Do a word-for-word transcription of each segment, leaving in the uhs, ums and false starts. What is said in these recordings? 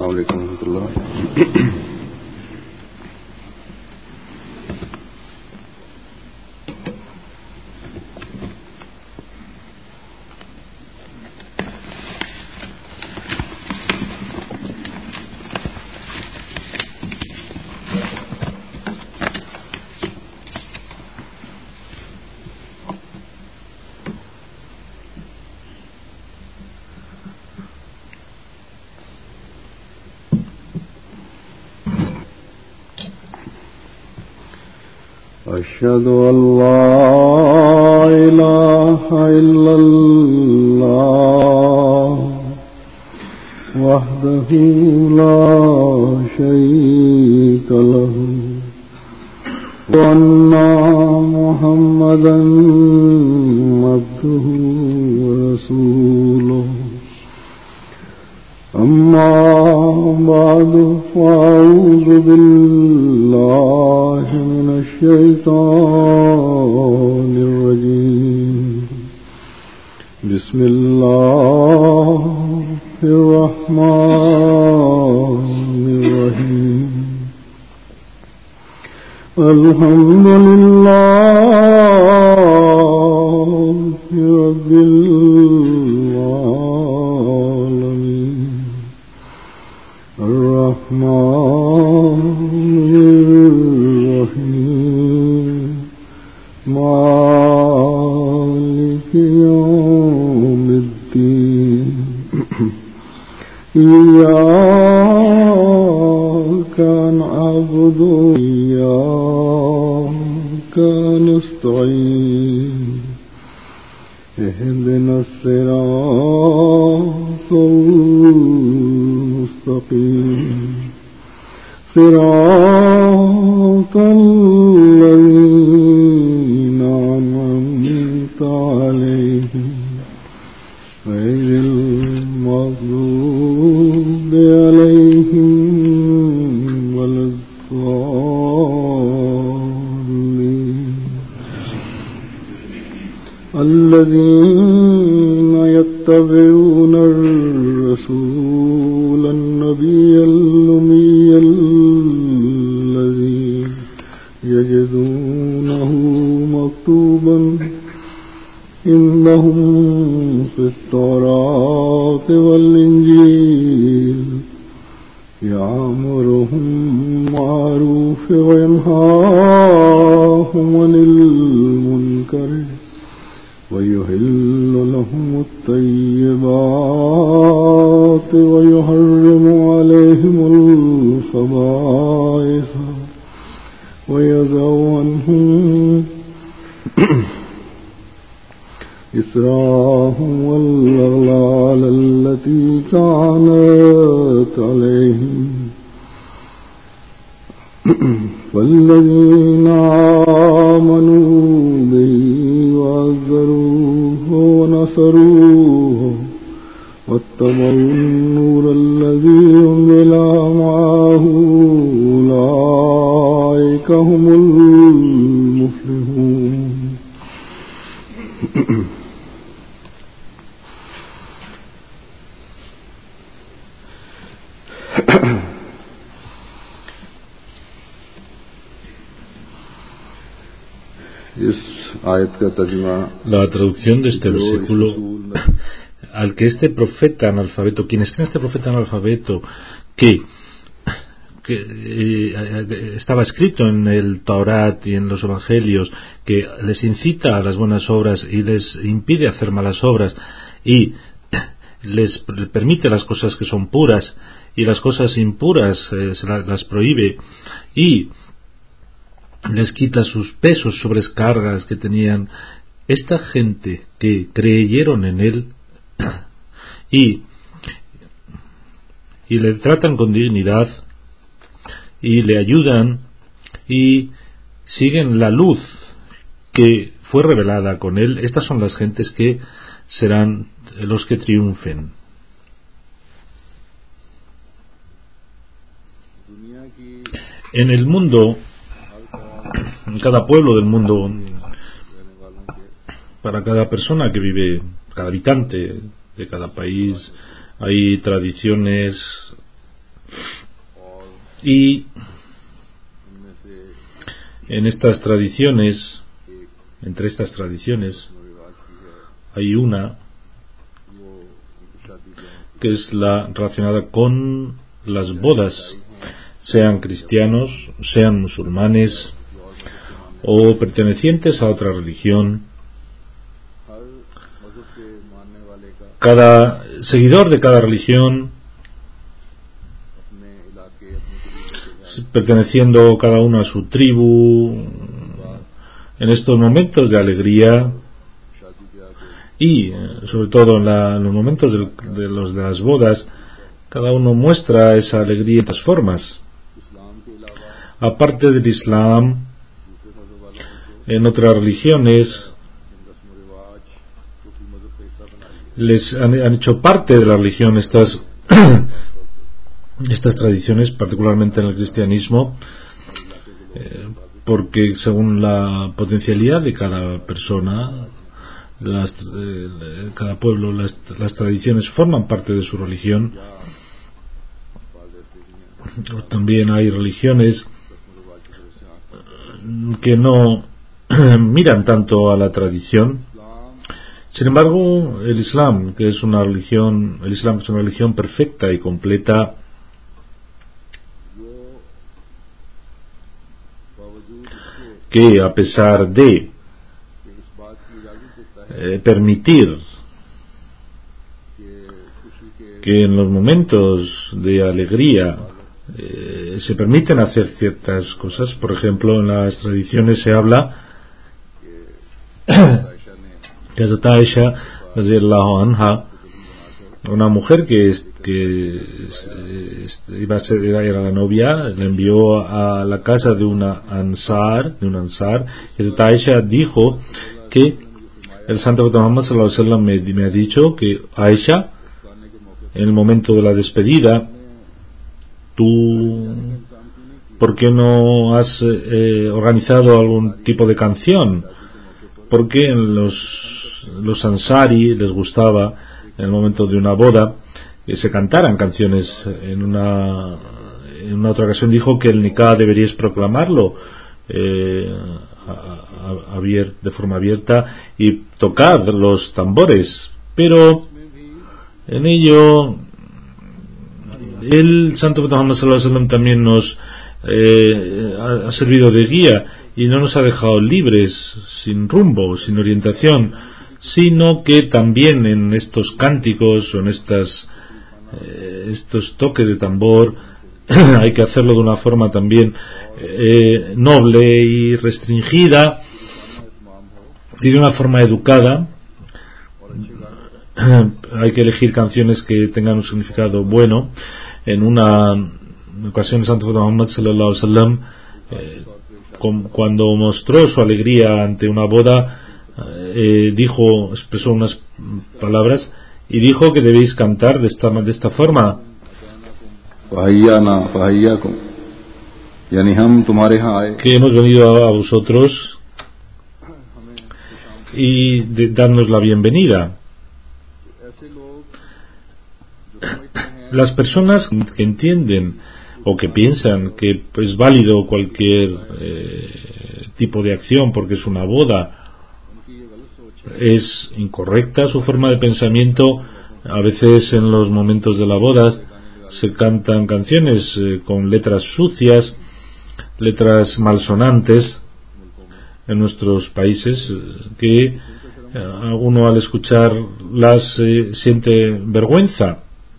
Assalamualaikum warahmatullahi. أشهد أن لا إله إلا الله وحده لا شريك له وأن محمدا عبده ورسوله أما بعد فأعوذ بالله من الشيطان الرجيم بسم الله الرحمن الرحيم الحمد لله رب العالمين الرحمن الرحيم مالك يوم الدين إياك نعبد وإياك نستعين اهدنا الصراط المستقيم صراط الذين أنعمت عليهم غير المغضوب عليهم ولا الضالين الذين يتبعون الرسول النبي الأمي الذي يجدونه مكتوبا عندهم في التوراة والإنجيل يأمرهم بالمعروف وينهاهم عن المنكر ويحل لهم الطيبات ويحرم عليهم الخبائث ويضع عنهم إصرارهم والأغلال التي كانت عليهم فالذين آمنوا به وعزروه ونصروه واتبعوا النور الذي أنزل معه أولئك هم المفلحون. La traducción de este versículo, al que este profeta analfabeto, quienes creen este profeta analfabeto, que, que eh, estaba escrito en el Taurat y en los Evangelios, que les incita a las buenas obras y les impide hacer malas obras, y les permite las cosas que son puras, y las cosas impuras eh, se las, las prohíbe, y les quita sus pesos, sobrecargas que tenían. Esta gente que creyeron en él y, y le tratan con dignidad y le ayudan y siguen la luz que fue revelada con él, estas son las gentes que serán los que triunfen. En el mundo, en cada pueblo del mundo, para cada persona que vive, cada habitante de cada país, hay tradiciones Y en estas tradiciones, entre estas tradiciones, hay una que es la relacionada con las bodas, sean cristianos, sean musulmanes o pertenecientes a otra religión. Cada seguidor de cada religión, perteneciendo cada uno a su tribu, en estos momentos de alegría y sobre todo en, la, en los momentos de, de, los, de las bodas, cada uno muestra esa alegría de otras formas. Aparte del Islam, en otras religiones les han, han hecho parte de la religión estas estas tradiciones, particularmente en el cristianismo, eh, porque según la potencialidad de cada persona, las, eh, cada pueblo, las, las tradiciones forman parte de su religión. También hay religiones que no miran tanto a la tradición. Sin embargo, el Islam, que es una religión, el Islam es una religión perfecta y completa, que a pesar de eh, permitir que en los momentos de alegría eh, se permiten hacer ciertas cosas, por ejemplo, en las tradiciones se habla que Hazrat Aisha radhiyallahu anha, una mujer que, que iba a ser, era la novia, la envió a la casa de una ansar, de un ansar. Hazrat Aisha dijo que el santo Muhammad sallallahu alaihi wasallam me, me ha dicho que Aisha, en el momento de la despedida, tú, ¿por qué no has eh, organizado algún tipo de canción? Porque en los los ansari les gustaba en el momento de una boda que se cantaran canciones. En una en una otra ocasión dijo que el nikah deberíais proclamarlo eh, a, a, abier, de forma abierta y tocar los tambores, pero en ello el santo Muhammad sallallahu alaihi wasallam también nos eh, ha, ha servido de guía y no nos ha dejado libres, sin rumbo, sin orientación, sino que también en estos cánticos o en estas eh, estos toques de tambor hay que hacerlo de una forma también eh, noble y restringida y de una forma educada. Hay que elegir canciones que tengan un significado bueno. En una ocasión el santo Muhammad sallallahu alaihi wasallam eh, cuando mostró su alegría ante una boda, eh, dijo, expresó unas palabras y dijo que debéis cantar de esta, de esta forma: que hemos venido a vosotros y de, darnos la bienvenida. Las personas que entienden o que piensan que es válido cualquier eh, tipo de acción porque es una boda, es incorrecta su forma de pensamiento. A veces en los momentos de la boda se cantan canciones eh, con letras sucias, letras malsonantes en nuestros países, eh, que eh, uno al escucharlas eh, siente vergüenza.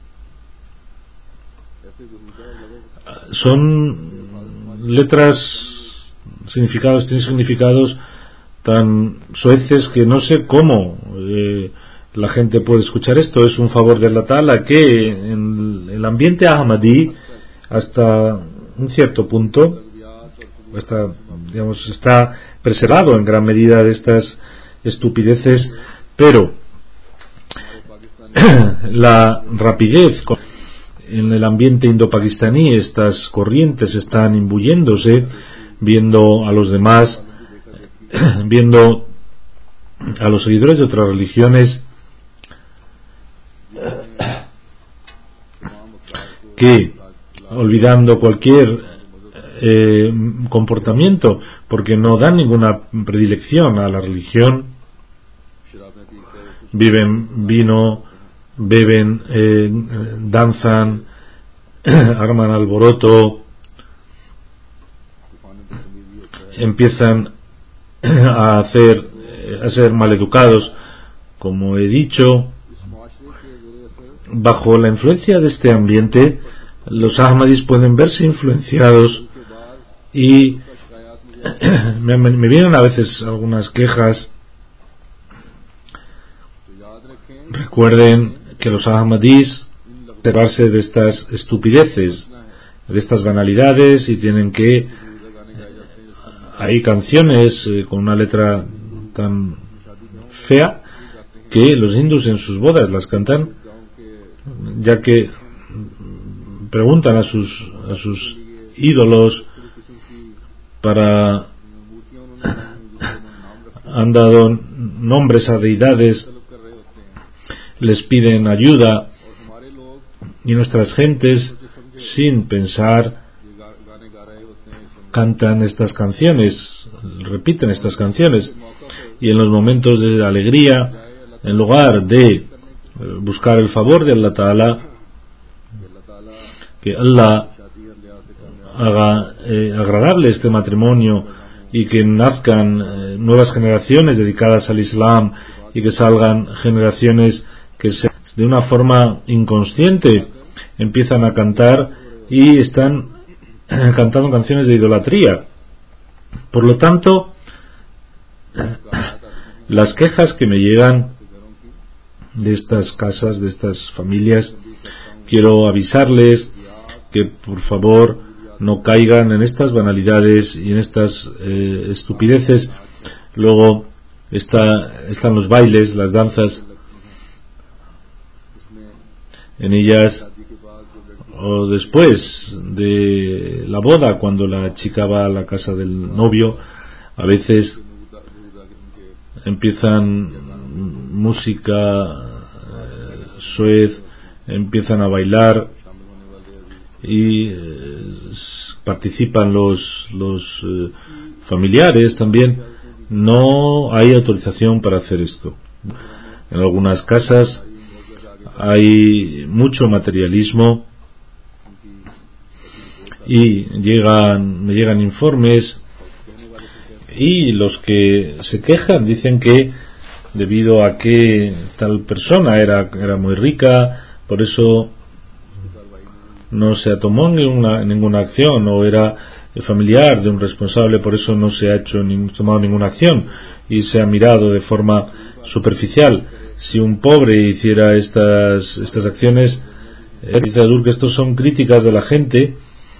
Son letras, significados, tienen significados tan soeces que no sé cómo eh, la gente puede escuchar esto. Es un favor de Allah Ta'ala que en el ambiente ahmadí, hasta un cierto punto, está, digamos, está preservado en gran medida de estas estupideces, pero la rapidez con en el ambiente indo-pakistaní estas corrientes están imbuyéndose, viendo a los demás, viendo a los seguidores de otras religiones que olvidando cualquier eh, comportamiento, porque no dan ninguna predilección a la religión. Viven vino, beben, eh, danzan, arman alboroto, empiezan a hacer, a ser maleducados, como he dicho. Bajo la influencia de este ambiente, los Ahmadis pueden verse influenciados y me, me vienen a veces algunas quejas. Recuerden que los Ahmadis separarse de estas estupideces, de estas banalidades, y tienen que, hay canciones eh, con una letra tan fea que los hindús en sus bodas las cantan, ya que preguntan a sus a sus ídolos para han dado nombres a deidades, les piden ayuda, y nuestras gentes, sin pensar, cantan estas canciones, repiten estas canciones, y en los momentos de alegría, en lugar de buscar el favor de Allah Ta'ala, que Allah haga eh, agradable este matrimonio y que nazcan eh, nuevas generaciones dedicadas al Islam, y que salgan generaciones que se, de una forma inconsciente empiezan a cantar y están cantando canciones de idolatría. Por lo tanto, las quejas que me llegan de estas casas, de estas familias, quiero avisarles que por favor no caigan en estas banalidades y en estas eh, estupideces. Luego está, están los bailes, las danzas. En ellas, o después de la boda, cuando la chica va a la casa del novio, a veces empiezan música eh, suez, empiezan a bailar y eh, participan los los eh, familiares también. No hay autorización para hacer esto. En algunas casas hay mucho materialismo y llegan me llegan informes, y los que se quejan dicen que debido a que tal persona era era muy rica, por eso no se tomó ninguna, ninguna acción, o era familiar de un responsable, por eso no se ha hecho ni, tomado ninguna acción, y se ha mirado de forma superficial. Si un pobre hiciera estas estas acciones, eh, dice Adur que estos son críticas de la gente,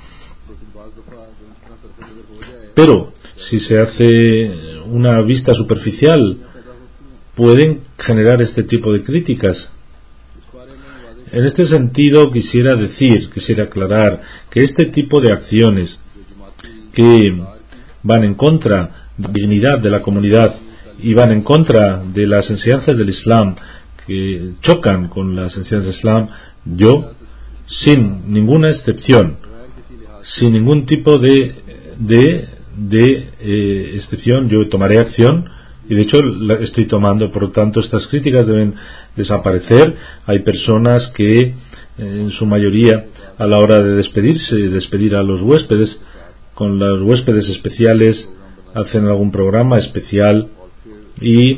pero si se hace una vista superficial pueden generar este tipo de críticas. En este sentido quisiera decir, quisiera aclarar que este tipo de acciones que van en contra de la dignidad de la comunidad y van en contra de las enseñanzas del Islam, que chocan con las enseñanzas del Islam, yo, sin ninguna excepción, sin ningún tipo de de, de eh, excepción, yo tomaré acción, y de hecho la estoy tomando. Por lo tanto, estas críticas deben desaparecer. Hay personas que eh, en su mayoría, a la hora de despedirse, despedir a los huéspedes, con los huéspedes especiales hacen algún programa especial y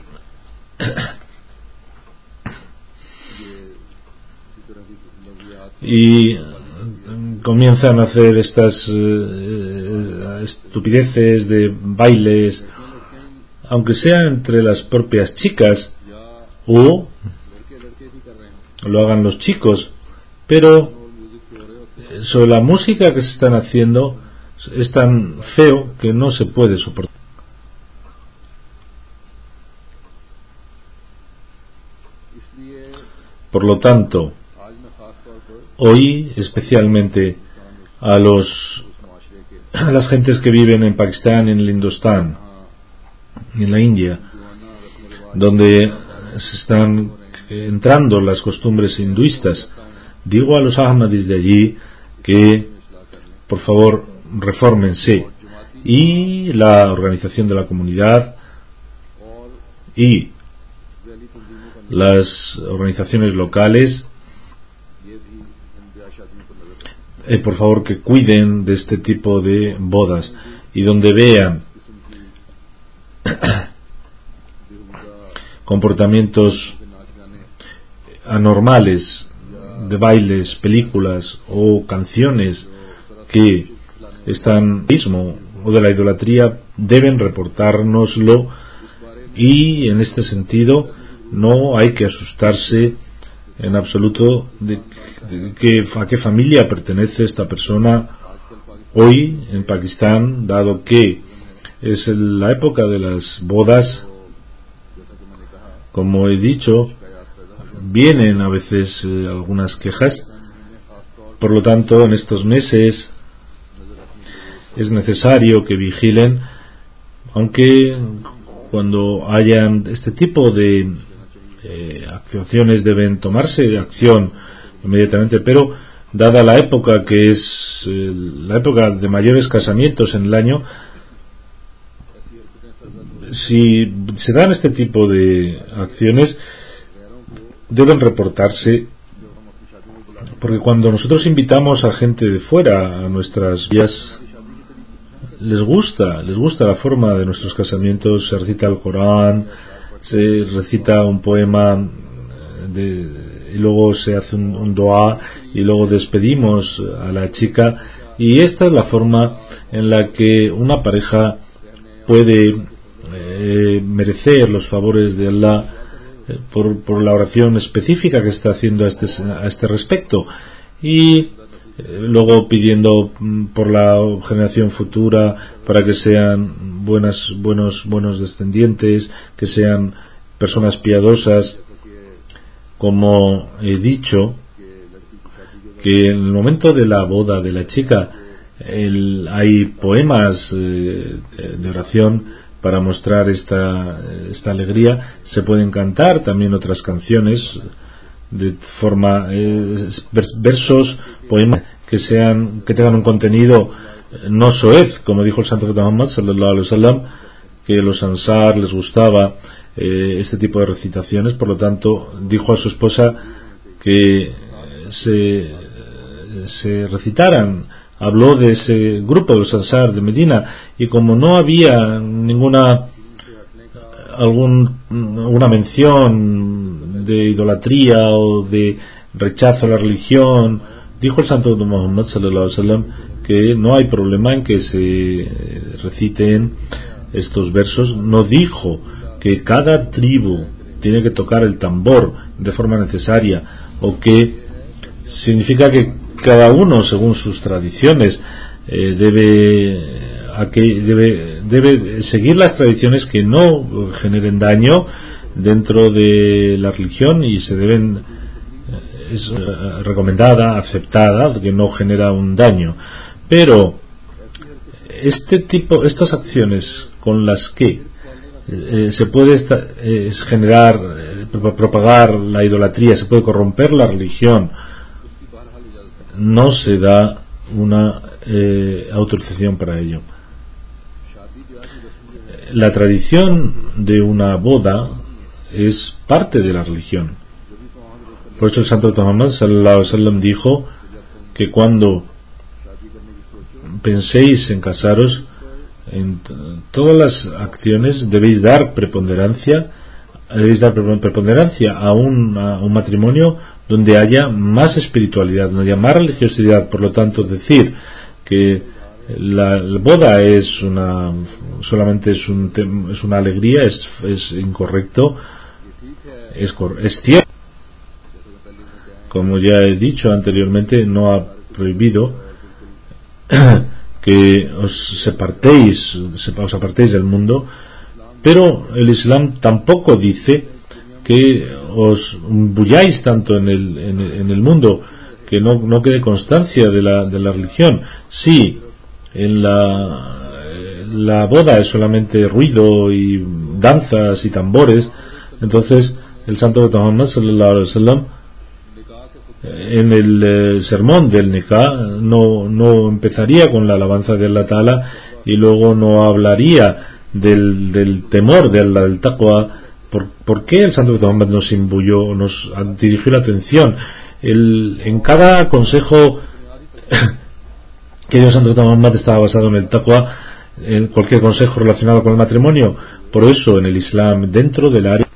y comienzan a hacer estas eh, estupideces de bailes, aunque sean entre las propias chicas o lo hagan los chicos, pero sobre la música que se están haciendo es tan feo que no se puede soportar. Por lo tanto, hoy especialmente a los a las gentes que viven en Pakistán, en el Hindustán, en la India, donde se están entrando las costumbres hinduistas, digo a los Ahmadis de allí que por favor refórmense, y la organización de la comunidad y las organizaciones locales, eh, por favor que cuiden de este tipo de bodas, y donde vean comportamientos anormales de bailes, películas o canciones que están mismo o de la idolatría, deben reportárnoslo, y en este sentido no hay que asustarse en absoluto de, de que a qué familia pertenece esta persona hoy en Pakistán, dado que es la época de las bodas. Como he dicho, vienen a veces eh, algunas quejas, por lo tanto en estos meses es necesario que vigilen, aunque cuando hayan este tipo de eh, actuaciones deben tomarse acción inmediatamente, pero dada la época que es eh, la época de mayores casamientos en el año, si se dan este tipo de acciones deben reportarse, porque cuando nosotros invitamos a gente de fuera a nuestras vías, les gusta, les gusta la forma de nuestros casamientos. Se recita el Corán, se recita un poema de, y luego se hace un, un dua, y luego despedimos a la chica, y esta es la forma en la que una pareja puede eh, merecer los favores de Allah eh, por, por la oración específica que está haciendo a este, a este respecto, y luego pidiendo por la generación futura para que sean buenas, buenos, buenos descendientes, que sean personas piadosas. Como he dicho, que en el momento de la boda de la chica el, hay poemas eh, de oración para mostrar esta, esta alegría. Se pueden cantar también otras canciones de forma eh, versos, poemas que sean que tengan un contenido no soez, como dijo el santo Muhammad sallallahu alaihi wasallam, que a los ansar les gustaba eh, este tipo de recitaciones. Por lo tanto dijo a su esposa que se, se recitaran. Habló de ese grupo de los ansar de Medina, y como no había ninguna algún una mención de idolatría o de rechazo a la religión, dijo el santo Muhammad sallallahu alaihi wasallam que no hay problema en que se reciten estos versos. No dijo que cada tribu tiene que tocar el tambor de forma necesaria, o que significa que cada uno según sus tradiciones eh, debe a que debe debe seguir las tradiciones que no generen daño dentro de la religión, y se deben es recomendada, aceptada, que no genera un daño. Pero este tipo, estas acciones con las que eh, se puede esta, eh, generar, eh, propagar la idolatría, se puede corromper la religión, no se da una eh, autorización para ello. La tradición de una boda es parte de la religión. Por eso el santo Muhammad sallallahu alaihi wasallam dijo que cuando penséis en casaros, en todas las acciones debéis dar preponderancia debéis dar preponderancia a un, a un matrimonio donde haya más espiritualidad, donde haya más religiosidad. Por lo tanto, decir que la, la boda es una solamente es, un, es una alegría es, es incorrecto. Es, es cierto, como ya he dicho anteriormente, no ha prohibido que os separéis, os apartéis del mundo, pero el Islam tampoco dice que os bulláis tanto en el, en el, en el mundo, que no, no quede constancia de la, de la religión. Sí, en la, la boda es solamente ruido y danzas y tambores, entonces el santo Muhammad sallallahu alaihi wasallam en el eh, sermón del Nikah no, no empezaría con la alabanza de Allah Ta'ala y luego no hablaría del, del temor, del, del taqwa. ¿Por, ¿Por qué el Santo Profeta Muhammad nos imbuyó, nos dirigió la atención? El, en cada consejo que dio el Santo Profeta Muhammad estaba basado en el taqwa, en cualquier consejo relacionado con el matrimonio. Por eso en el Islam, dentro del área,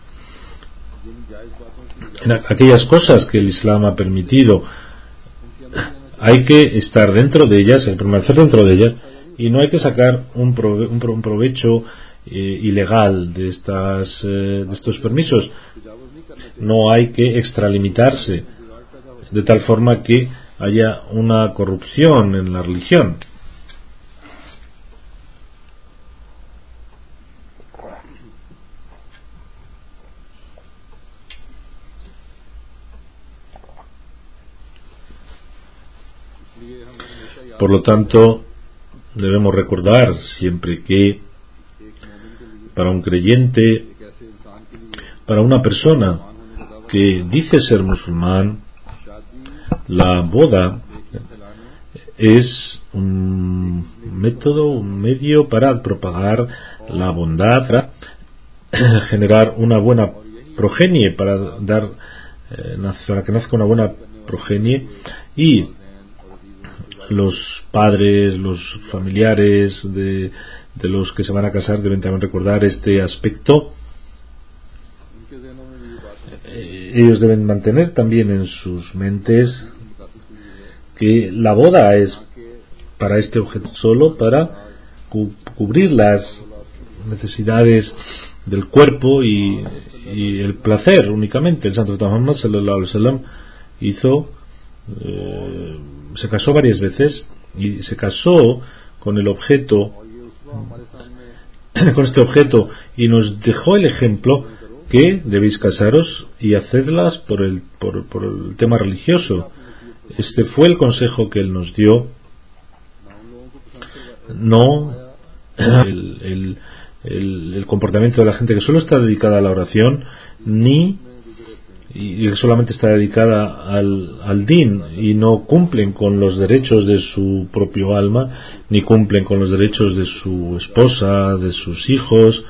en aquellas cosas que el Islam ha permitido, hay que estar dentro de ellas, hay que permanecer dentro de ellas, y no hay que sacar un, prove, un, un provecho eh, ilegal de estas eh, de estos permisos. No hay que extralimitarse de tal forma que haya una corrupción en la religión. Por lo tanto, debemos recordar siempre que para un creyente, para una persona que dice ser musulmán, la boda es un método, un medio para propagar la bondad, para generar una buena progenie, para dar eh, para que nazca una buena progenie, y los padres, los familiares de, de los que se van a casar deben también recordar este aspecto. Eh, ellos deben mantener también en sus mentes que la boda es para este objeto, solo para cu- cubrir las necesidades del cuerpo y, y el placer únicamente. El Santo Muhammad sallallahu alaihi wasallam hizo eh, se casó varias veces y se casó con el objeto con este objeto y nos dejó el ejemplo que debéis casaros y hacedlas por el, por, por el tema religioso. Este fue el consejo que él nos dio, no el, el, el, el comportamiento de la gente que solo está dedicada a la oración, ni y solamente está dedicada al, al din y no cumplen con los derechos de su propio alma, ni cumplen con los derechos de su esposa, de sus hijos,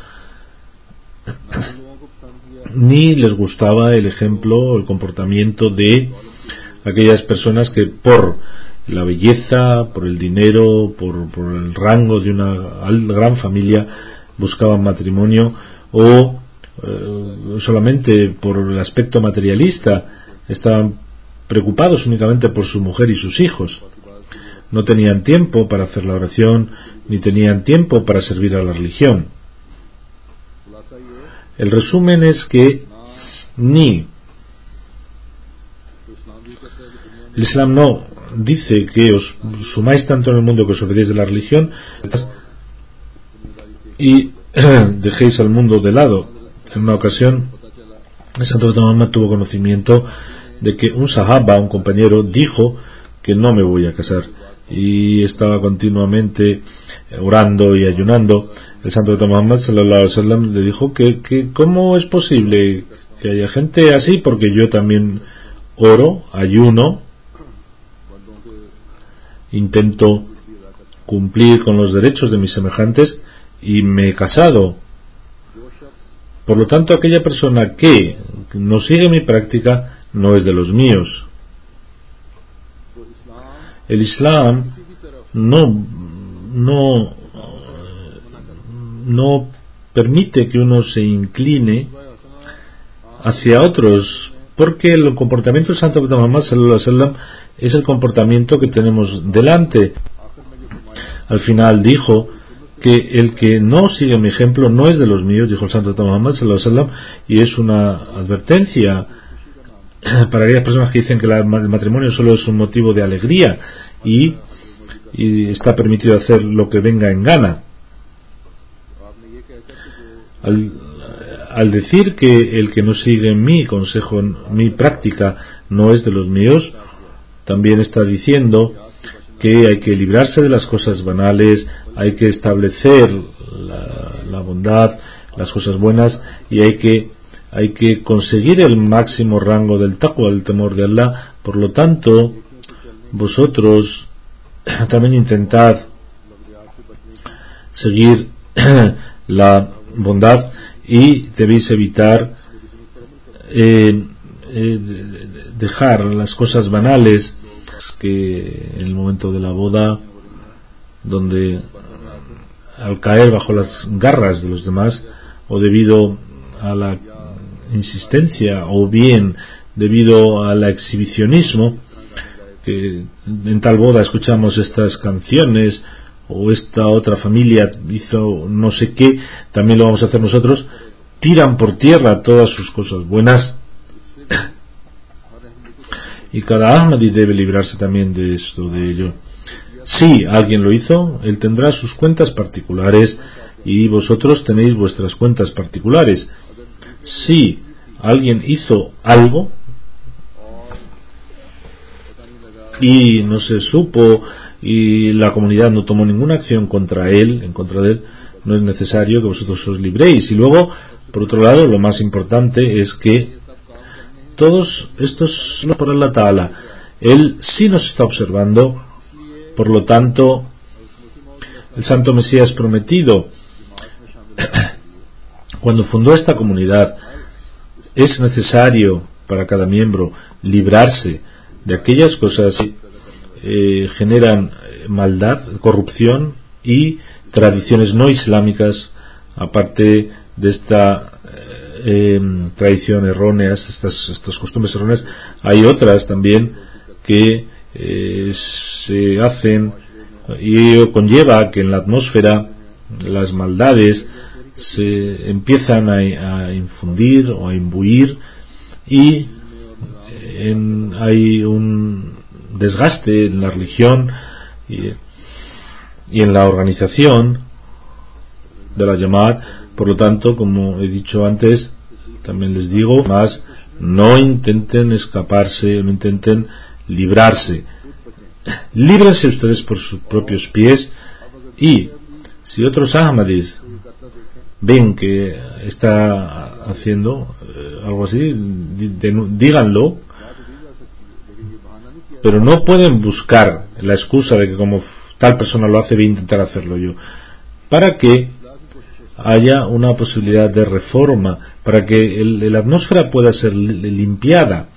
ni les gustaba el ejemplo, el comportamiento de aquellas personas que por la belleza, por el dinero, por, por el rango de una gran familia buscaban matrimonio, o eh, solamente por el aspecto materialista estaban preocupados únicamente por su mujer y sus hijos. No tenían tiempo para hacer la oración, ni tenían tiempo para servir a la religión. El resumen es que ni el Islam no dice que os sumáis tanto en el mundo que os olvidéis de la religión y dejéis al mundo de lado. En una ocasión el Santo Muhammad tuvo conocimiento de que un sahaba, un compañero, dijo que no me voy a casar, y estaba continuamente orando y ayunando. El Santo Muhammad sallallahu alaihi wasallam le dijo que, que cómo es posible que haya gente así, porque yo también oro, ayuno, intento cumplir con los derechos de mis semejantes y me he casado. Por lo tanto, aquella persona que no sigue mi práctica no es de los míos. El Islam no no no permite que uno se incline hacia otros, porque el comportamiento del Santo Muhammad sallallahu alaihi wasallam es el comportamiento que tenemos delante. Al final dijo que el que no sigue mi ejemplo no es de los míos, dijo el Santo Muhammad sallallahu alaihi wasallam, y es una advertencia para aquellas personas que dicen que el matrimonio solo es un motivo de alegría y, y está permitido hacer lo que venga en gana. Al, al decir que el que no sigue mi consejo, mi práctica, no es de los míos, también está diciendo que hay que librarse de las cosas banales, hay que establecer la, la bondad, las cosas buenas, y hay que hay que conseguir el máximo rango del taqwa, del temor de Allah. Por lo tanto, vosotros también intentad seguir la bondad y debéis evitar eh, eh, dejar las cosas banales, que en el momento de la boda, donde al caer bajo las garras de los demás, o debido a la insistencia, o bien debido al exhibicionismo, que en tal boda escuchamos estas canciones, o esta otra familia hizo no sé qué, también lo vamos a hacer nosotros, tiran por tierra todas sus cosas buenas. Y cada Ahmadi debe librarse también de esto, de ello. Si alguien lo hizo, él tendrá sus cuentas particulares y vosotros tenéis vuestras cuentas particulares. Si alguien hizo algo y no se supo y la comunidad no tomó ninguna acción contra él, en contra de él, no es necesario que vosotros os libréis. Y luego, por otro lado, lo más importante es que todos estos no por Allah Ta'ala, él sí nos está observando. Por lo tanto, el Santo Mesías prometido, cuando fundó esta comunidad, es necesario para cada miembro librarse de aquellas cosas que eh, generan maldad, corrupción y tradiciones no islámicas, aparte de esta eh, tradición errónea, estas, estas costumbres erróneas. Hay otras también que eh, se hacen, y ello conlleva que en la atmósfera las maldades se empiezan a, a infundir o a imbuir, y en, hay un desgaste en la religión y, y en la organización de la Jamaat. Por lo tanto, como he dicho antes, también les digo más, no intenten escaparse, no intenten librarse, líbrense ustedes por sus propios pies. Y si otros Ahmadis ven que está haciendo eh, algo así, díganlo, pero no pueden buscar la excusa de que como tal persona lo hace, voy a intentar hacerlo yo, para que haya una posibilidad de reforma, para que el, la atmósfera pueda ser limpiada.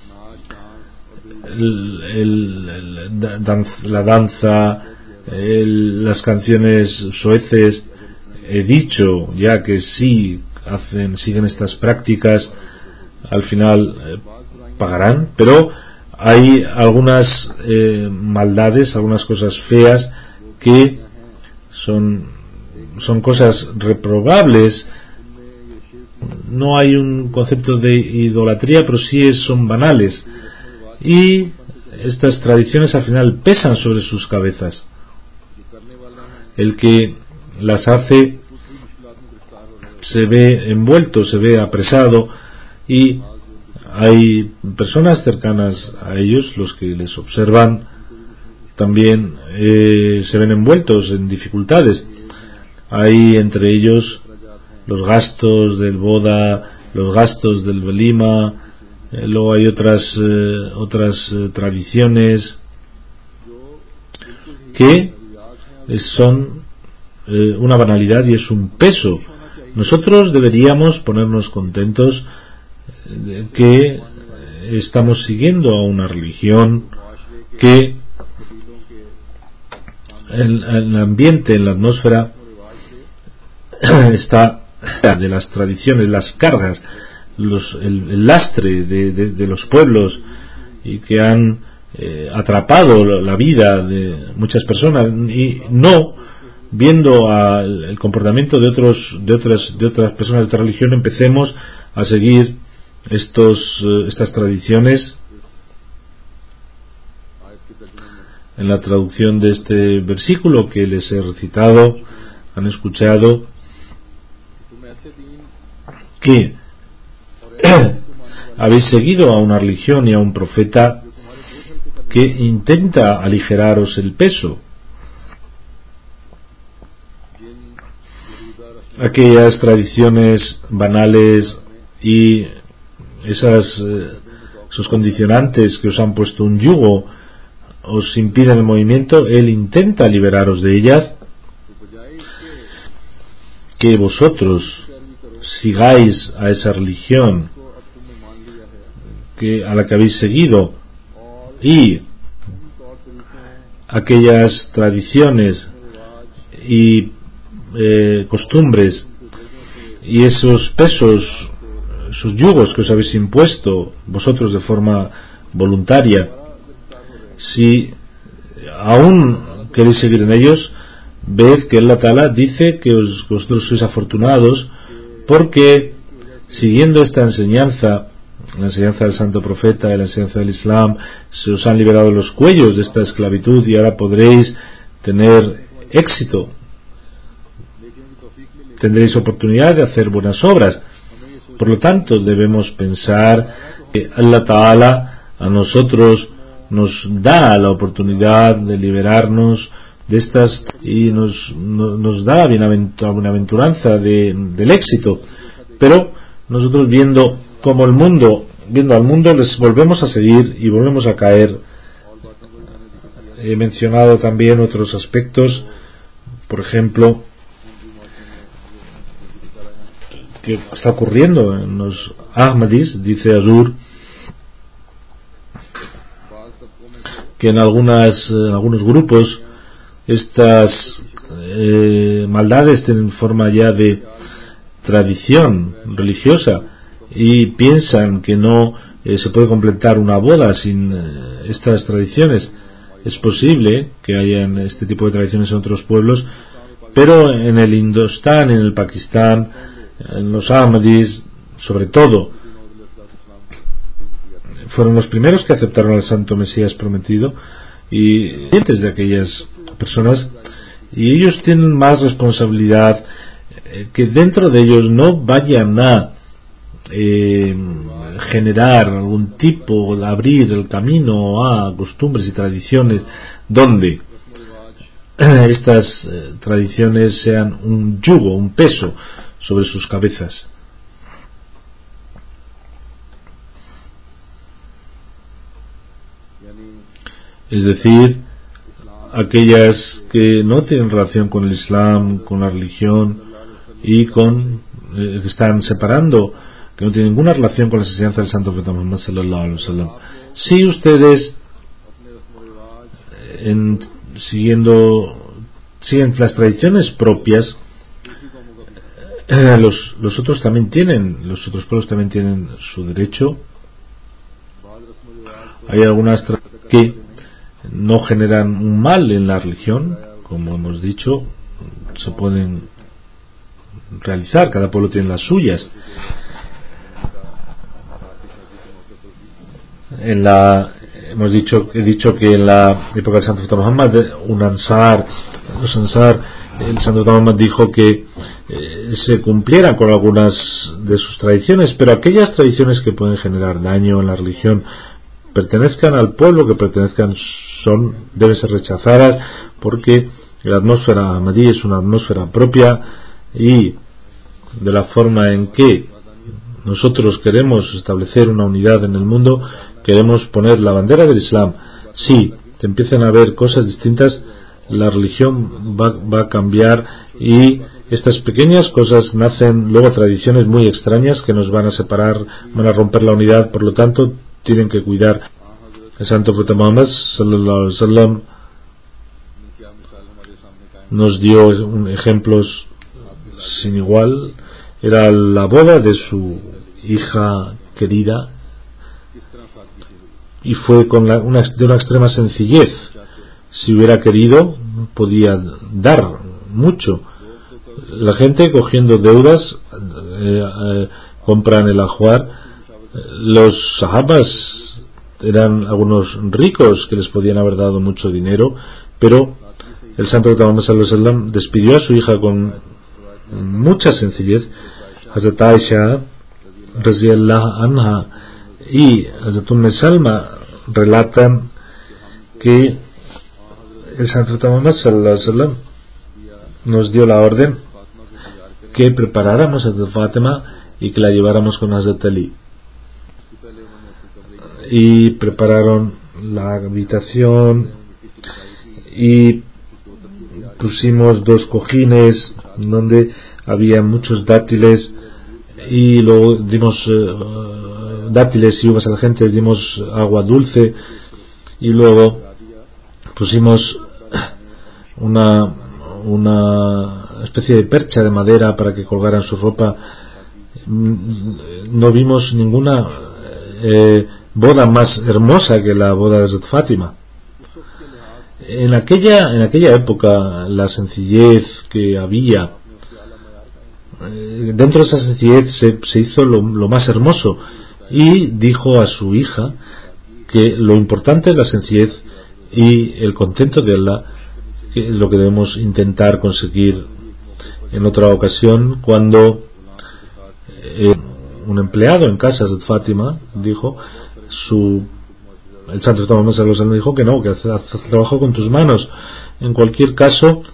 El, el, el, dan, la danza, el, las canciones soeces, he dicho ya que si hacen, siguen estas prácticas, al final eh, pagarán, pero hay algunas eh, maldades, algunas cosas feas que son, son cosas reprobables. No hay un concepto de idolatría, pero sí es, son banales, y estas tradiciones al final pesan sobre sus cabezas. El que las hace se ve envuelto, se ve apresado, y hay personas cercanas a ellos, los que les observan, también eh, se ven envueltos en dificultades. Hay entre ellos los gastos del boda, los gastos del velima, eh, luego hay otras eh, otras eh, tradiciones que son eh, una banalidad y es un peso. Nosotros deberíamos ponernos contentos de que estamos siguiendo a una religión que en el ambiente, en la atmósfera está de las tradiciones, las cargas, los, el, el lastre de, de, de los pueblos, y que han eh, atrapado la vida de muchas personas, y no viendo al, el comportamiento de otros de otras de otras personas de otra religión empecemos a seguir estos eh, estas tradiciones. En la traducción de este versículo que les he recitado, han escuchado que habéis seguido a una religión y a un profeta que intenta aligeraros el peso. Aquellas tradiciones banales y esas, eh, esos condicionantes que os han puesto un yugo os impiden el movimiento, Él intenta liberaros de ellas, que vosotros sigáis a esa religión que, a la que habéis seguido, y aquellas tradiciones y eh, costumbres y esos pesos, esos yugos que os habéis impuesto vosotros de forma voluntaria. Si aún queréis seguir en ellos, ved que Allah Ta'ala dice que, os, que vosotros sois afortunados, porque siguiendo esta enseñanza, la enseñanza del Santo Profeta, la enseñanza del Islam, se os han liberado los cuellos de esta esclavitud y ahora podréis tener éxito, tendréis oportunidad de hacer buenas obras. Por lo tanto, debemos pensar que Allah Ta'ala a nosotros nos da la oportunidad de liberarnos de estas y nos, no, nos da la bienaventuranza de, del éxito, pero nosotros viendo como el mundo viendo al mundo les volvemos a seguir y volvemos a caer. He mencionado también otros aspectos, por ejemplo, que está ocurriendo en los Ahmadis, dice Azur, que en algunas en algunos grupos estas eh, maldades tienen forma ya de tradición religiosa y piensan que no eh, se puede completar una boda sin eh, estas tradiciones. Es posible que haya este tipo de tradiciones en otros pueblos, pero en el Indostán, en el Pakistán, en los Ahmadis, sobre todo, fueron los primeros que aceptaron al Santo Mesías prometido y antes de aquellas personas, y ellos tienen más responsabilidad, eh, que dentro de ellos no vayan a eh, generar algún tipo de abrir el camino a costumbres y tradiciones donde estas eh, tradiciones sean un yugo, un peso sobre sus cabezas. Es decir, aquellas que no tienen relación con el Islam, con la religión y con eh, que están separando, que no tienen ninguna relación con la enseñanza del Santo Profeta Muhammad sallallahu alaihi wasallam. Si ustedes en, siguiendo siguen las tradiciones propias, eh, los, los otros también tienen, los otros pueblos también tienen su derecho. Hay algunas tra- que no generan un mal en la religión, como hemos dicho, se pueden realizar, cada pueblo tiene las suyas. En la hemos dicho he dicho que en la época del Santo Muhammad, un ansar, los ansar, el Santo Muhammad dijo que eh, se cumplieran con algunas de sus tradiciones, pero aquellas tradiciones que pueden generar daño en la religión, pertenezcan al pueblo que pertenezcan, son deben ser rechazadas, porque la atmósfera ahmadí es una atmósfera propia, y de la forma en que nosotros queremos establecer una unidad en el mundo, queremos poner la bandera del Islam. Si te empiezan a ver cosas distintas, la religión va, va a cambiar, y estas pequeñas cosas nacen luego tradiciones muy extrañas que nos van a separar, van a romper la unidad. Por lo tanto, tienen que cuidar. El Santo Profeta Muhammad sallallahu alaihi wasallam nos dio un ejemplos sin igual. Era la boda de su hija querida y fue con la, una, de una extrema sencillez. Si hubiera querido, podía dar mucho. La gente cogiendo deudas eh, eh, compran el ajuar. Los sahabas eran algunos ricos que les podían haber dado mucho dinero, pero el Santo Muhammad sallallahu alaihi wasallam despidió a su hija con mucha sencillez. Hazrat Aisha radhiyallahu anha y Hazrat Umm Salma relatan que el Santo Muhammad sallallahu alaihi wasallam nos dio la orden que preparáramos a Hazrat Fatima y que la lleváramos con Hazrat Ali. y prepararon la habitación y pusimos dos cojines donde había muchos dátiles y luego dimos uh, dátiles y uvas a la gente, dimos agua dulce y luego pusimos una una especie de percha de madera para que colgaran su ropa. No vimos ninguna eh, boda más hermosa que la boda de Hazrat Fátima. En aquella, en aquella época, la sencillez que había, eh, dentro de esa sencillez se, se hizo lo, lo más hermoso, y dijo a su hija que lo importante es la sencillez y el contento de Allah, que es lo que debemos intentar conseguir. En otra ocasión, cuando eh, un empleado en casa de Fátima dijo, su el santo Tomás me dijo que no, que haz, haz trabajo con tus manos. En cualquier caso,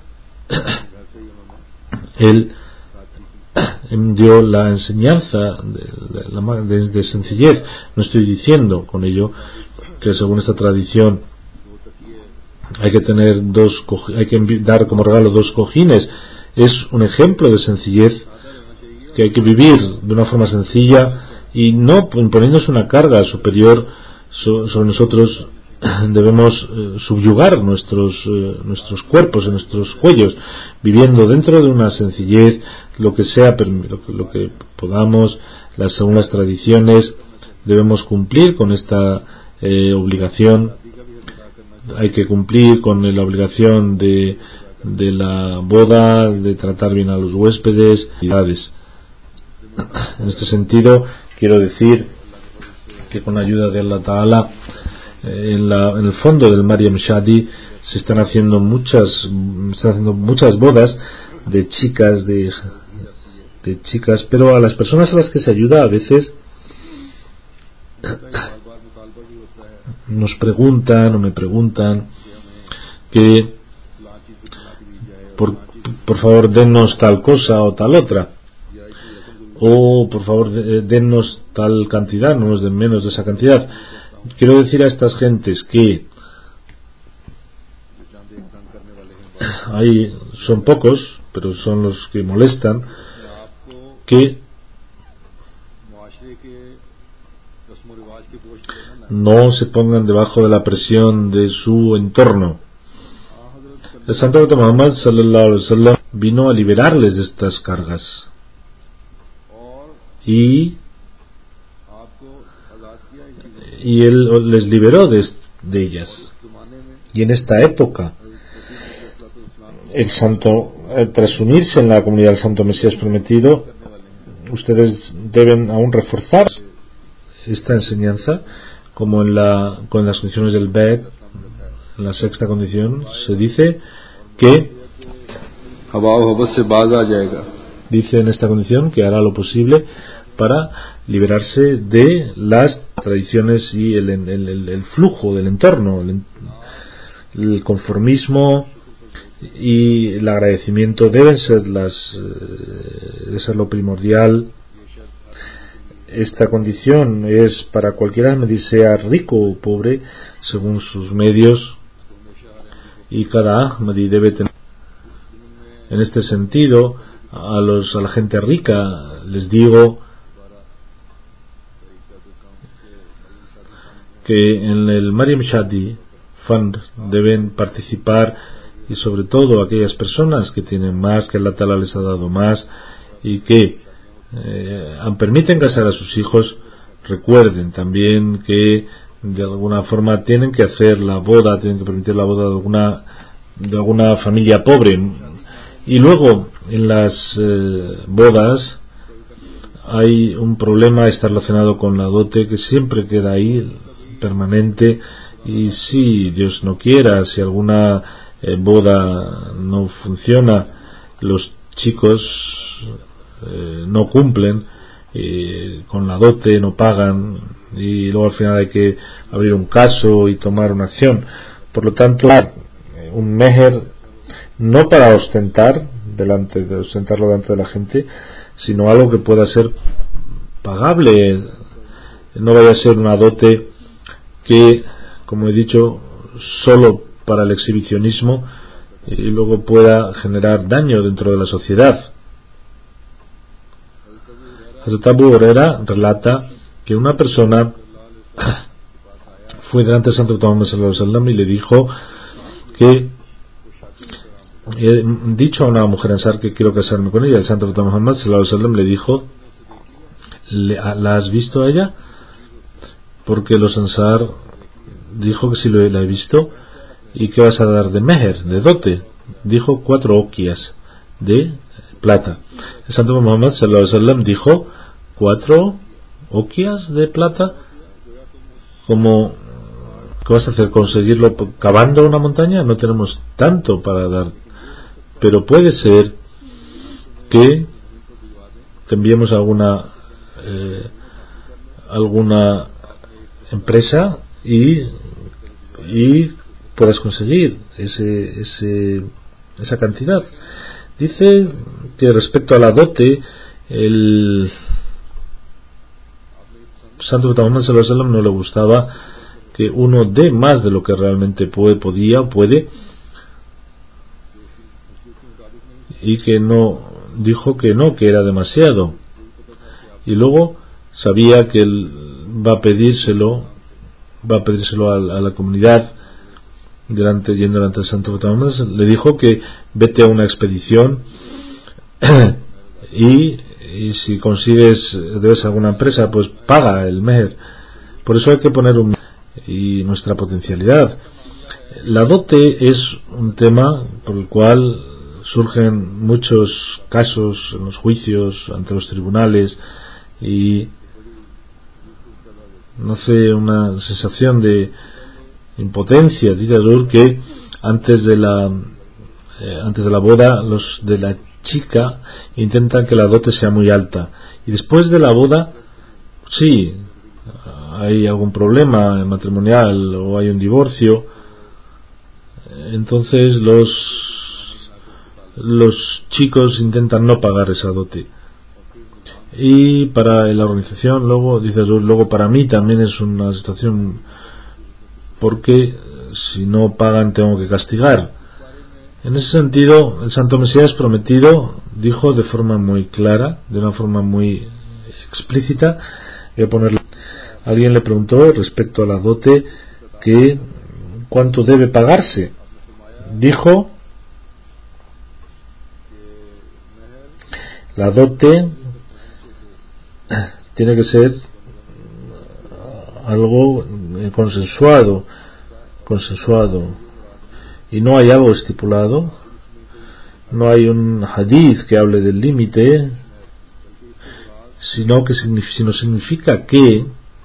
él dio la enseñanza de, de, de sencillez. No estoy diciendo con ello que según esta tradición hay que tener dos, hay que dar como regalo dos cojines. Es un ejemplo de sencillez que hay que vivir de una forma sencilla y no imponiéndose una carga superior sobre nosotros. Debemos eh, subyugar nuestros eh, nuestros cuerpos y nuestros cuellos, viviendo dentro de una sencillez, lo que sea, lo que, lo que podamos, las, según las tradiciones. Debemos cumplir con esta eh, obligación. Hay que cumplir con la obligación de, de la boda, de tratar bien a los huéspedes. En este sentido, quiero decir que con la ayuda de Allah Ta'ala, en, la, en el fondo del Mariam Shadi se están haciendo muchas se están haciendo muchas bodas de chicas de, de chicas, pero a las personas a las que se ayuda a veces nos preguntan o me preguntan que por, por favor dennos tal cosa o tal otra, o por favor dennos tal cantidad, no nos den menos de esa cantidad. Quiero decir a estas gentes que hay, son pocos, pero son los que molestan, que no se pongan debajo de la presión de su entorno. El Santo Profeta Muhammad sallallahu alaihi wasallam vino a liberarles de estas cargas y y él les liberó de, de ellas. Y en esta época el santo, tras unirse en la comunidad del Santo Mesías Prometido, ustedes deben aún reforzar esta enseñanza, como en la con las condiciones del Bed, en la sexta condición se dice que dice en esta condición que hará lo posible para liberarse de las tradiciones y el, el, el, el flujo del entorno, el, el conformismo y el agradecimiento deben ser las eh, debe ser lo primordial. Esta condición es para cualquier Ahmadi, sea rico o pobre, según sus medios, y cada Ahmadi debe tener. En este sentido, a los a la gente rica les digo que en el Mariam Shadi Fund deben participar, y sobre todo aquellas personas que tienen más, que Allah Ta'ala les ha dado más y que eh, permiten casar a sus hijos. Recuerden también que de alguna forma tienen que hacer la boda, tienen que permitir la boda de alguna de alguna familia pobre. Y luego en las eh, bodas hay un problema, está relacionado con la dote, que siempre queda ahí permanente, y si Dios no quiera, si alguna eh, boda no funciona, los chicos eh, no cumplen eh, con la dote, no pagan, y luego al final hay que abrir un caso y tomar una acción. Por lo tanto, un meher no para ostentar delante de ostentarlo delante de la gente, sino algo que pueda ser pagable. No vaya a ser una dote que, como he dicho, solo para el exhibicionismo y luego pueda generar daño dentro de la sociedad. Hazrat Abu Huraira relata que una persona fue delante del Santo Muhammad sallallahu alaihi wasallam y le dijo que he dicho a una mujer ansar que quiero casarme con ella. El Santo Muhammad sallallahu alaihi wasallam le dijo: ¿la has visto a ella? Porque los ansar dijo que sí la he visto. ¿Y qué vas a dar de meher, de dote? Dijo cuatro oquias de plata. El Santo Muhammad sallallahu alaihi wasallam dijo: cuatro oquias de plata, como ¿qué vas a hacer? ¿Conseguirlo cavando una montaña? No tenemos tanto para dar, pero puede ser que te enviemos a alguna eh, alguna empresa y y puedas conseguir ese, ese esa cantidad. Dice que respecto a la dote, el Santo Muhammad sallallahu alaihi wasallam no le gustaba que uno dé más de lo que realmente puede, podía o puede, y que no, dijo que no, que era demasiado, y luego sabía que él va a pedírselo va a pedírselo a, a la comunidad delante, yendo delante del Santo Muhammad. Le dijo que vete a una expedición y, y si consigues, debes a alguna empresa, pues paga el meher. Por eso hay que poner un y nuestra potencialidad. La dote es un tema por el cual surgen muchos casos en los juicios, ante los tribunales, y no sé, una sensación de impotencia. Dice Azur que antes de la eh, antes de la boda los de la chica intentan que la dote sea muy alta, y después de la boda, sí, hay algún problema matrimonial o hay un divorcio, entonces los los chicos intentan no pagar esa dote. Y para la organización, luego dice Azur, luego para mí también es una situación, porque si no pagan tengo que castigar. En ese sentido, el Santo Mesías prometido dijo de forma muy clara, de una forma muy explícita, voy a ponerlo. Alguien le preguntó respecto a la dote que cuánto debe pagarse. Dijo: la dote tiene que ser algo consensuado, consensuado, y no hay algo estipulado, no hay un hadith que hable del límite, sino que sino significa que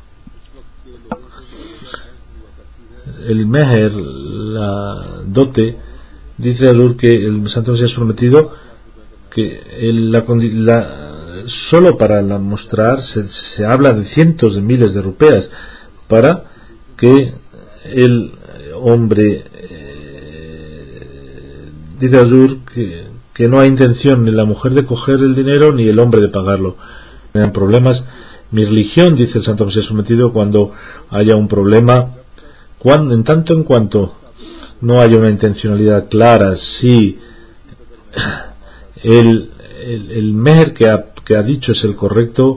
el meher, la dote, dice Alur que el Santo Mesías prometido que el, la, la solo para la mostrar se, se habla de cientos de miles de rupeas para que el hombre eh, dice Azur que, que no hay intención ni la mujer de coger el dinero ni el hombre de pagarlo. No hay problemas. Mi religión, dice el Santo Mesías prometido, cuando haya un problema, cuando, en tanto en cuanto no haya una intencionalidad clara, si el, el, el meher que ha, que ha dicho es el correcto,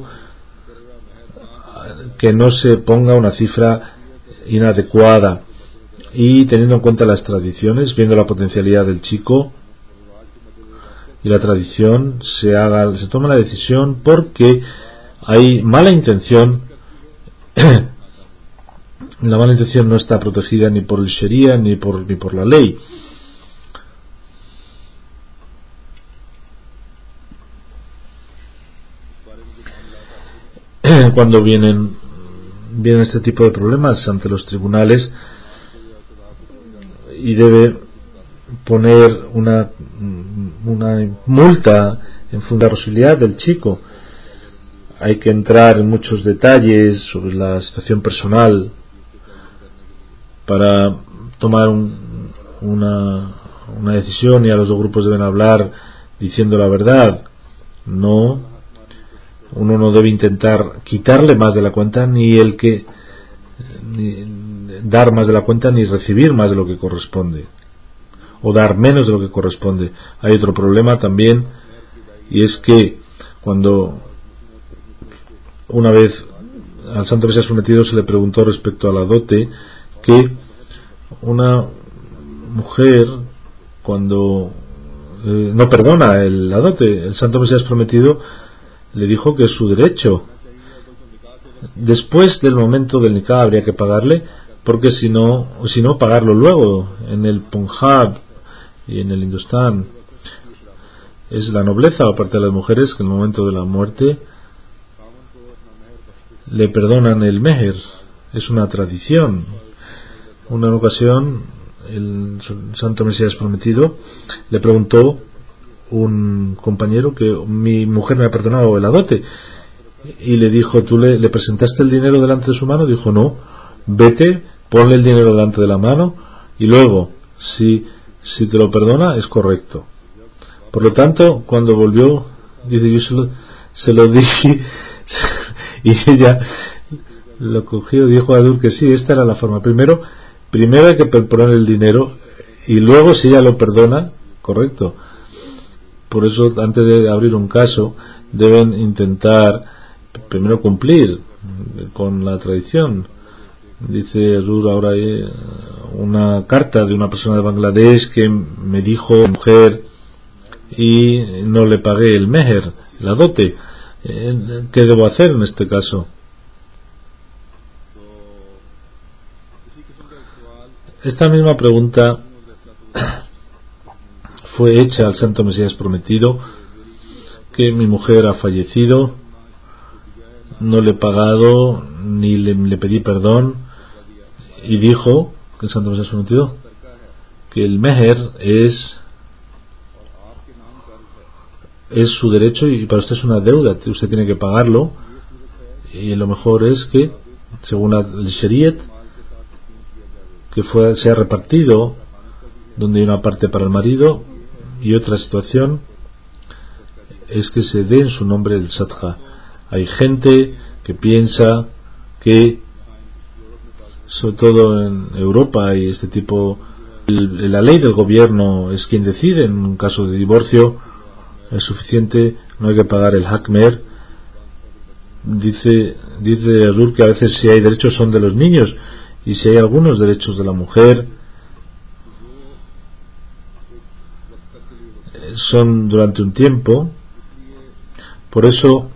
que no se ponga una cifra inadecuada, y teniendo en cuenta las tradiciones, viendo la potencialidad del chico y la tradición, se haga, se toma la decisión, porque hay mala intención. La mala intención no está protegida ni por el Sharia ni por, ni por la ley. Cuando vienen vienen este tipo de problemas ante los tribunales y debe poner una una multa en función de la posibilidad del chico, hay que entrar en muchos detalles sobre la situación personal para tomar un, una, una decisión, y a los dos grupos deben hablar diciendo la verdad. No, uno no debe intentar quitarle más de la cuenta, ni el que ni, dar más de la cuenta ni recibir más de lo que corresponde, o dar menos de lo que corresponde. Hay otro problema también, y es que cuando una vez al Santo Mesías Prometido se le preguntó respecto a la dote, que una mujer cuando eh, no perdona el, la dote, el Santo Mesías Prometido le dijo que es su derecho. Después del momento del nikah habría que pagarle, porque si no, si no pagarlo luego. En el Punjab y en el Hindustán es la nobleza o parte de las mujeres que en el momento de la muerte le perdonan el meher. Es una tradición. Una ocasión el Santo Mesías Prometido le preguntó un compañero que mi mujer me ha perdonado la dote, y le dijo, ¿tú le, le presentaste el dinero delante de su mano? Dijo, no. Vete, ponle el dinero delante de la mano y luego si, si te lo perdona es correcto. Por lo tanto, cuando volvió, dice, yo se lo, se lo dije y ella lo cogió y dijo a Adur que sí, esta era la forma. Primero primero hay que poner el dinero y luego si ella lo perdona, correcto. Por eso antes de abrir un caso deben intentar primero cumplir con la tradición. Dice Adur, ahora hay una carta de una persona de Bangladesh que me dijo mujer y no le pagué el meher, la dote. ¿Qué debo hacer en este caso? Esta misma pregunta fue hecha al Santo Mesías Prometido, que mi mujer ha fallecido, no le he pagado ni le, le pedí perdón, y dijo el Santo Mesías Prometido que el meher es es su derecho y para usted es una deuda, usted tiene que pagarlo, y lo mejor es que según la, el Shariat que fue, sea repartido, donde hay una parte para el marido y otra situación es que se dé en su nombre el sadqa. Hay gente que piensa que, sobre todo en Europa y este tipo, el, la ley del gobierno es quien decide. En un caso de divorcio es suficiente, no hay que pagar el hakmer. Dice dice Adur que a veces si hay derechos son de los niños, y si hay algunos derechos de la mujer son durante un tiempo. Por eso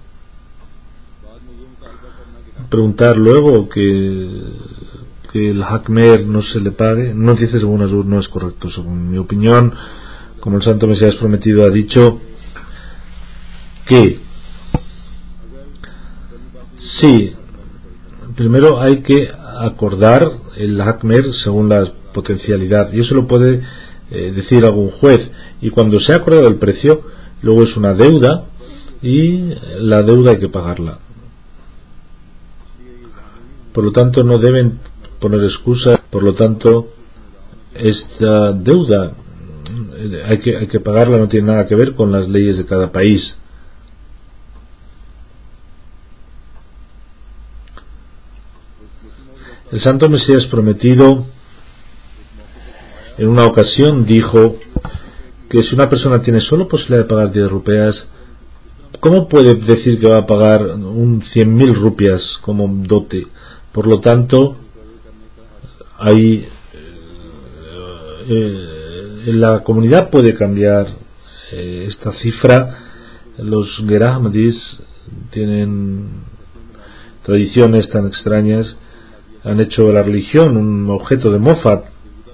preguntar luego que, que el hakmer no se le pague, no dice según Adur, no es correcto. Según mi opinión, como el Santo Mesías Prometido ha dicho, que sí, primero hay que acordar el hakmer según la potencialidad, y eso lo puede eh, decir algún juez, y cuando se ha acordado el precio, luego es una deuda y la deuda hay que pagarla. Por lo tanto no deben poner excusas. Por lo tanto esta deuda hay que, hay que pagarla, no tiene nada que ver con las leyes de cada país. El Santo Mesías Prometido en una ocasión dijo que si una persona tiene solo posibilidad de pagar diez rupias, ¿cómo puede decir que va a pagar un cien mil rupias como dote? Por lo tanto, hay eh, en la comunidad puede cambiar eh, esta cifra. Los Gerah Ahmadis tienen tradiciones tan extrañas, han hecho de la religión un objeto de mofa.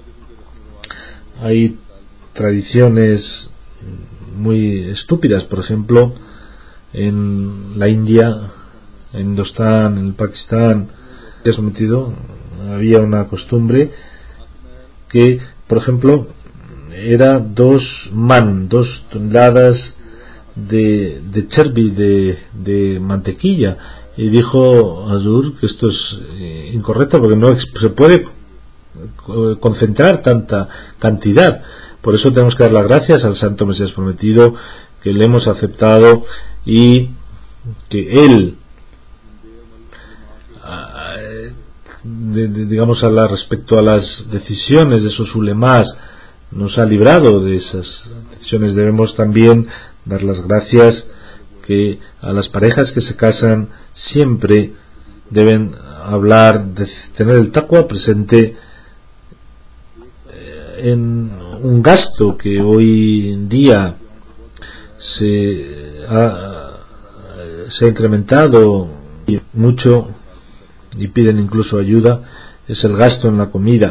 Hay tradiciones muy estúpidas, por ejemplo en la India, en Hindustán, en el Pakistán, que ha sometido, había una costumbre que, por ejemplo, era dos man, dos toneladas de, de cherbi, de, de mantequilla, y dijo Adur que esto es eh, incorrecto porque no se puede concentrar tanta cantidad. Por eso tenemos que dar las gracias al Santo Mesías Prometido, que le hemos aceptado y que él de, de, digamos a la, respecto a las decisiones de esos ulemás, nos ha librado de esas decisiones. Debemos también dar las gracias que a las parejas que se casan siempre deben hablar de tener el taqwa presente en un gasto que hoy en día se ha, se ha incrementado mucho y piden incluso ayuda, es el gasto en la comida.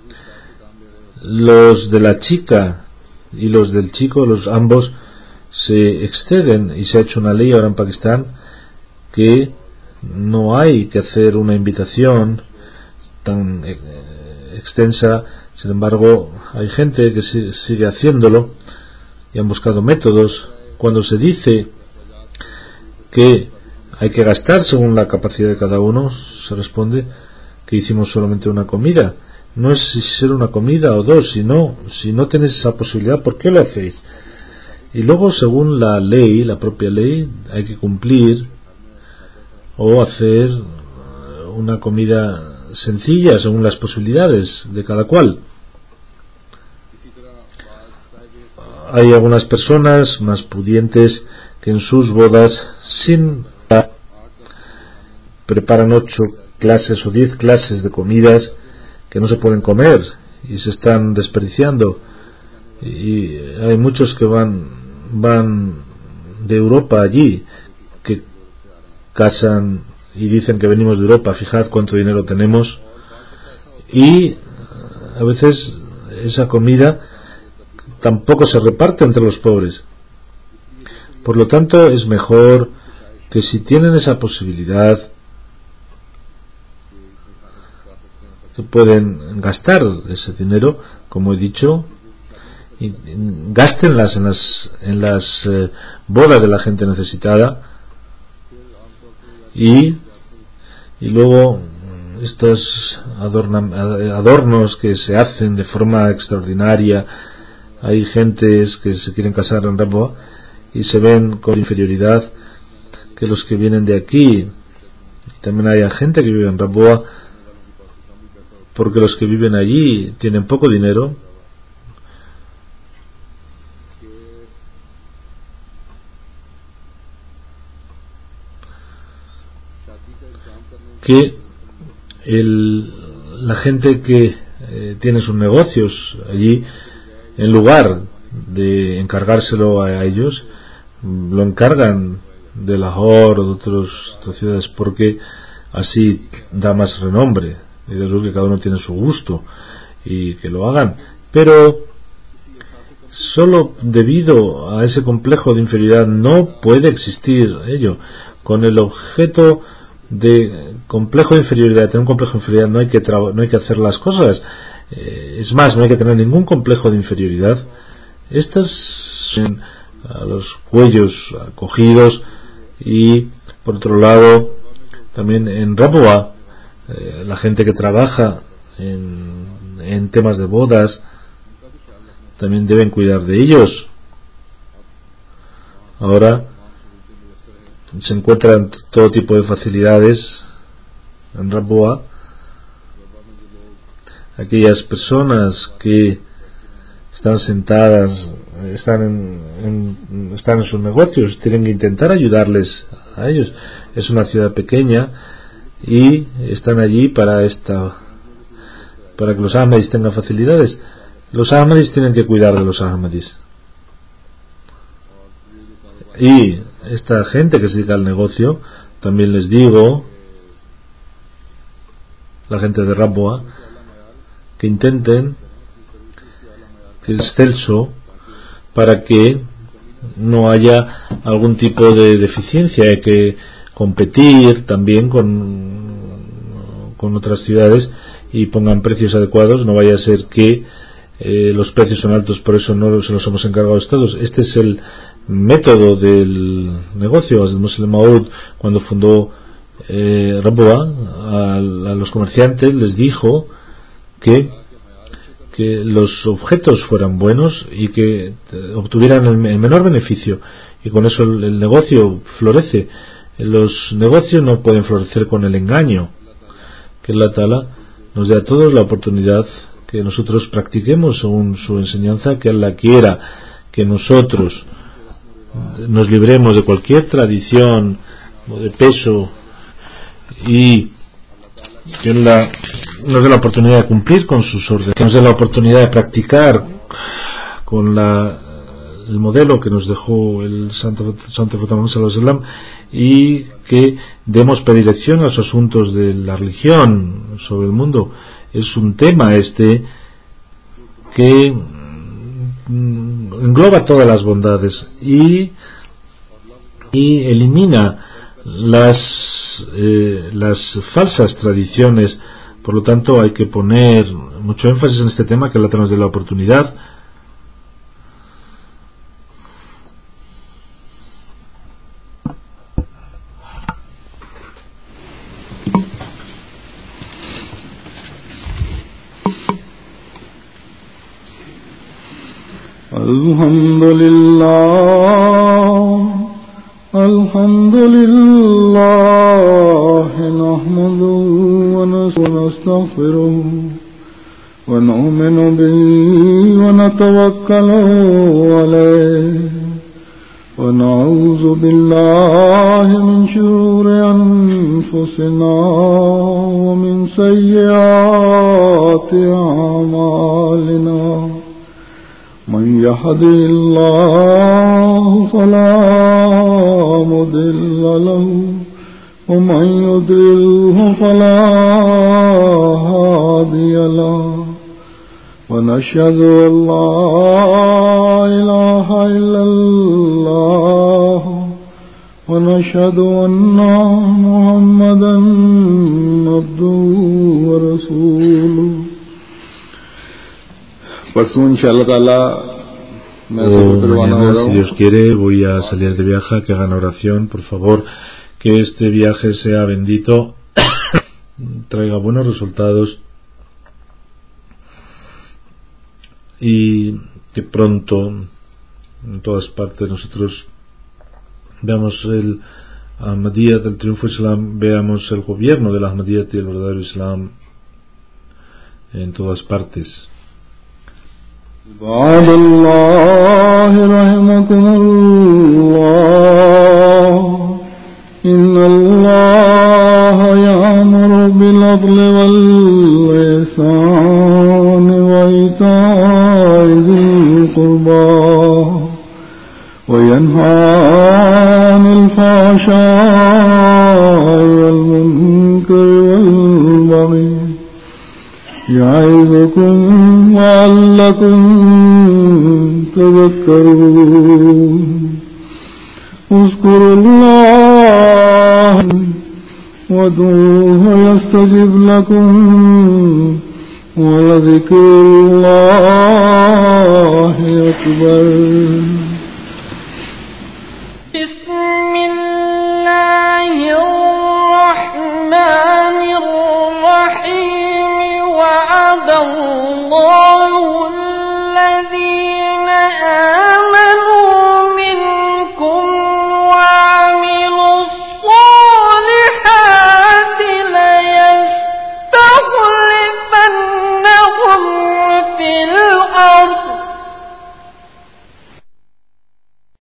Los de la chica y los del chico, los ambos se exceden, y se ha hecho una ley ahora en Pakistán que no hay que hacer una invitación tan extensa. Sin embargo, hay gente que sigue haciéndolo y han buscado métodos. Cuando se dice que hay que gastar según la capacidad de cada uno, se responde que hicimos solamente una comida. No es si ser una comida o dos, sino si no tenéis esa posibilidad, ¿por qué lo hacéis? Y luego, según la ley, la propia ley, hay que cumplir o hacer una comida sencilla según las posibilidades de cada cual. Hay algunas personas más pudientes que en sus bodas, sin preparan ocho clases o diez clases de comidas que no se pueden comer y se están desperdiciando. Y hay muchos que van van de Europa allí, que casan y dicen que venimos de Europa, fijad cuánto dinero tenemos, y a veces esa comida tampoco se reparte entre los pobres. Por lo tanto, es mejor que si tienen esa posibilidad, que pueden gastar ese dinero, como he dicho, y gástenlas en las en las eh, bodas de la gente necesitada, y y luego estos adorna, adornos que se hacen de forma extraordinaria. Hay gentes que se quieren casar en Rabwa y se ven con inferioridad que los que vienen de aquí. También hay gente que vive en Rabwa porque los que viven allí tienen poco dinero. Que el, la gente que eh, tiene sus negocios allí, en lugar de encargárselo a, a ellos, lo encargan de Lahore o de otros, otras ciudades, porque así da más renombre. Y de eso que cada uno tiene su gusto y que lo hagan, pero solo debido a ese complejo de inferioridad no puede existir ello. Con el objeto de complejo de inferioridad, de tener un complejo de inferioridad, no hay que tra- no hay que hacer las cosas. Eh, es más, no hay que tener ningún complejo de inferioridad. Estas son a los cuellos cogidos. Y por otro lado, también en Rabwa, eh, la gente que trabaja en, en temas de bodas también deben cuidar de ellos. Ahora se encuentran todo tipo de facilidades en Rabwa. Aquellas personas que están sentadas, están en, en, están en sus negocios, tienen que intentar ayudarles a ellos. Es una ciudad pequeña y están allí para esta para que los ahmadis tengan facilidades. Los ahmadis tienen que cuidar de los ahmadis. Y esta gente que se dedica al negocio, también les digo, la gente de Rabwa, que intenten que es excelso para que no haya algún tipo de deficiencia. Hay que competir también con, con otras ciudades y pongan precios adecuados. No vaya a ser que eh, los precios son altos, por eso no se los hemos encargado todos. Este es el método del negocio. Hazrat Musleh Maud, cuando fundó eh, Rabwa, a, a los comerciantes les dijo que que los objetos fueran buenos y que obtuvieran el menor beneficio, y con eso el, el negocio florece. Los negocios no pueden florecer con el engaño, que Allah Ta'ala nos dé a todos la oportunidad que nosotros practiquemos según su enseñanza, que Allah quiera que nosotros nos libremos de cualquier tradición o de peso y que Allah nos dé la oportunidad de cumplir con sus órdenes, que nos dé la oportunidad de practicar con la, el modelo que nos dejó el Santo Santo Muhammad sallallahu alaihi wasallam, y que demos predilección a los asuntos de la religión sobre el mundo. Es un tema este que engloba todas las bondades y, y elimina las eh, las falsas tradiciones. Por lo tanto, hay que poner mucho énfasis en este tema, que Allah nos dé la oportunidad. Alhamdulillah, alhamdulillah, nahmaduhu wa nastaghfiruhu wa nu'minu bihi wa natawakkalu alayhi wa na'udhu billahi min shururi anfusina wa min sayyiati a'malina. من يهده الله فلا مضل له ومن يضلله فلا هادي له ونشهد أن لا إله إلا الله ونشهد أن محمدا عبده ورسوله. Mañana, si Dios quiere, voy a salir de viaje. Que hagan oración, por favor, que este viaje sea bendito, traiga buenos resultados y que pronto en todas partes nosotros veamos el Ahmadiyyat, el triunfo islam, veamos el gobierno del Ahmadiyyat y el verdadero Islam en todas partes. عباد الله رحمكم الله إن الله يأمر بالعدل والإحسان وإيتاء ذي القربى وينهى عن الفحشاء والمنكر والبغي يعظكم لعلكم تذكرون. اذكروا الله وادعوه يستجب لكم ولذكر الله أكبر.